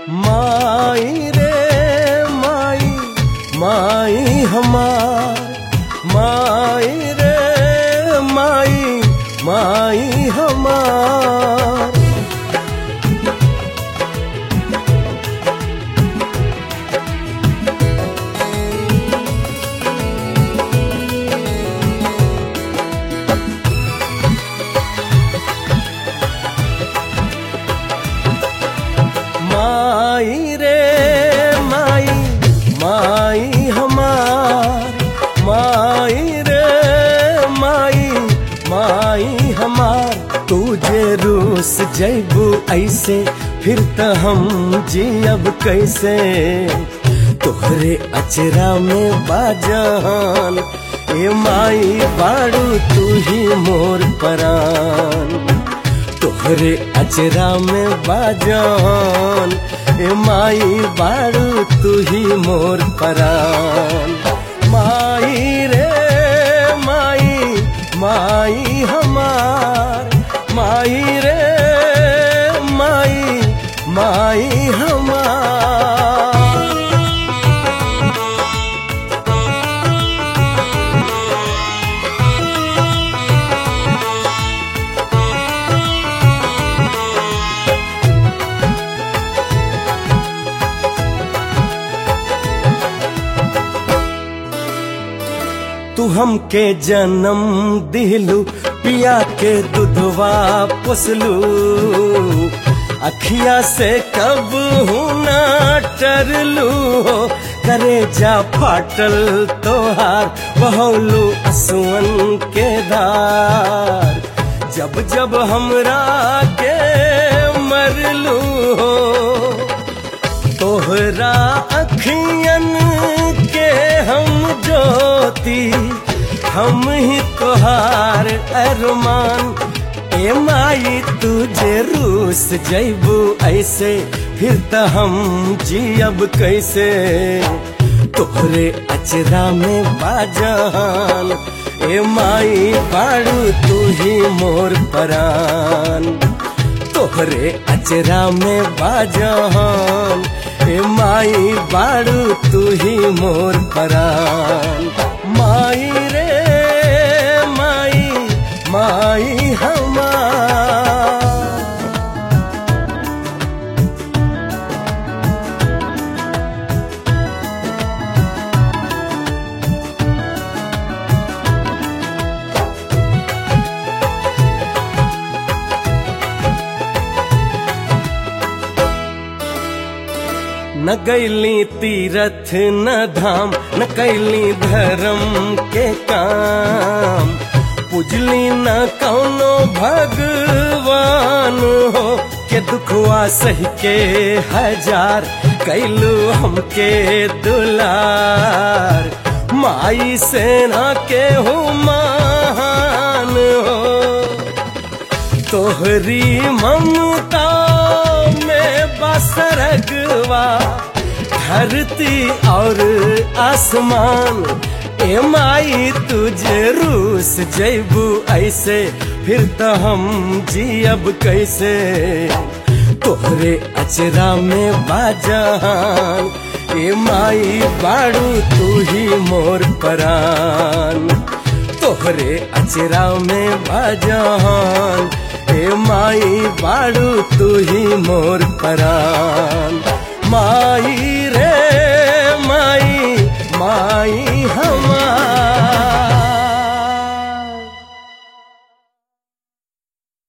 माई रे माई, माई हमार, माई रे माई, माई हमार। माई रे माई, माई हमार, माई रे माई, माई हमार। तुझे रूस जैबू ऐसे फिर त हम जियब कैसे, तोहरे अचरा में बाजान, ए माई बाड़ू तू ही मोर परान। तोहरे अचरा में बाजान, ए माई बाड़ू तू ही मोर परान। माई रे माई, माई हमार, माई रे माई, माई हमार। तू हमके जन्म दिलू, पिया के दुधवा पोसलू, अखिया से कब ना टरलू, करे जा फाटल तोहार बहौलू असुअन के धार। जब जब हमरा के मरलू, तोहरा अखियन के हम ज्योति, हम ही तोहार अरमान। ए माई तुझे रूस जैबू ऐसे फिर त हम जियब कैसे, तोहरे अचरा में बाजान। ए माई बाड़ू तू ही मोर परान, तोहरे अचरा में बाजान। ए माई बाड़ू तू ही मोर परान। माई रे माई, माई हमार। न गैली तीरथ न धाम, न कैली धर्म के काम, पुजली न कौनो भगवान हो, के दुखवा सही के हजार कैलू हमके दुलार। माई सेना के हो महान हो, तोहरी ममता में बसरगवा, धरती और आसमान। ए माई तुझे रूस जैबू ऐसे फिर त हम जियब कैसे, तोहरे अचरा में बाजान। ए माई बाड़ू तू ही मोर परान, तोहरे अचरा में बाजान। ए माई बाड़ू तू ही मोर परान। माई